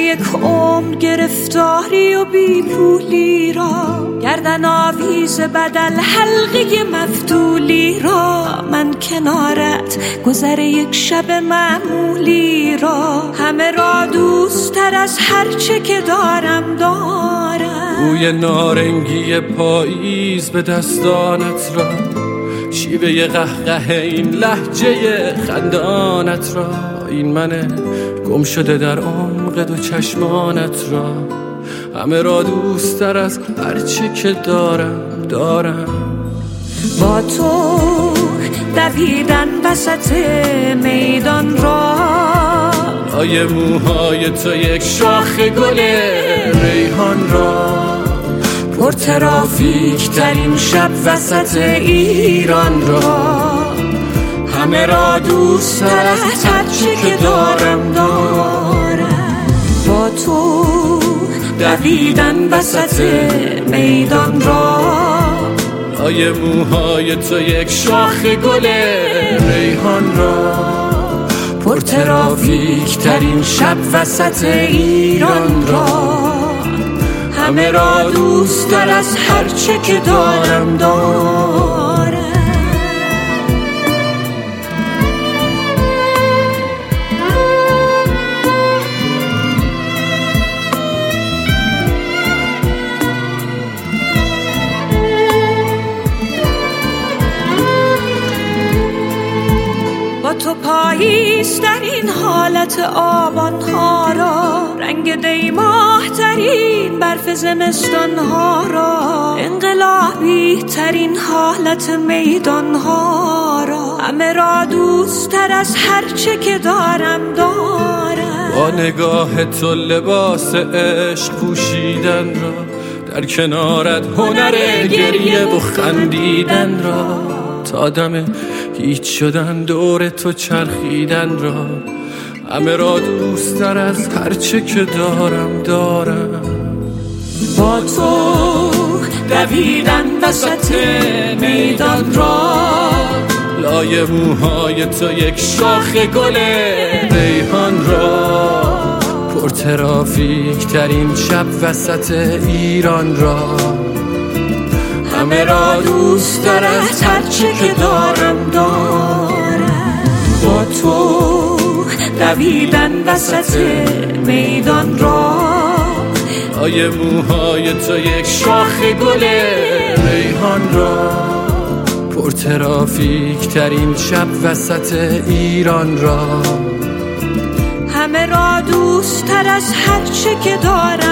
یک عمر گرفتاری و بی پولی را، گردن آویز بدل حلقه مفتولی را، من کنارت گذر یک شب معمولی را، همه را دوست تر از هرچه که دارم بوی نارنگی پاییز به دستانت را، شیوه قهقه این لهجه خندانت را، این من گم شده در عمق دو چشمانت را، همه را دوست تر از هرچی که دارم. با تو دویدن وسط میدان را، لای موهای تو یک شاخ گل ریحان را، پر ترافیک ترین شب وسط ایران را، همه را دوست تر از هرچی که دارم. با تو دویدن وسط میدان را، لای موهای تو یک شاخ گل ریحان را، پر ترافیک ترین شب وسط ایران را، همه را دوست تر از هرچه که دارم. با تو پاییز در این حالت آبانها را، رنگ دیماه ترین برف زمستانها را، انقلابی ترین حالت میدانها را، همه را دوست تر از هرچه که دارم. با نگاه تو لباس عشق پوشیدن را، در کنارت هنر گریه و خندیدن را، تا دم هیچ شدن دور تو چرخیدن را، همه را دوست تر از هرچه که دارم. با تو دویدن وسط میدان را، لای موهای تو یک شاخ گل ریحان را، پر ترافیک ترین شب وسط ایران را، همه را دوست تر از هرچه که دارم. با تو دویدن وسط میدان را، لای موهای تو یک شاخ گل ریحان را، پر ترافیک ترین شب وسط ایران را، همه را دوست تر از هرچه که دارم.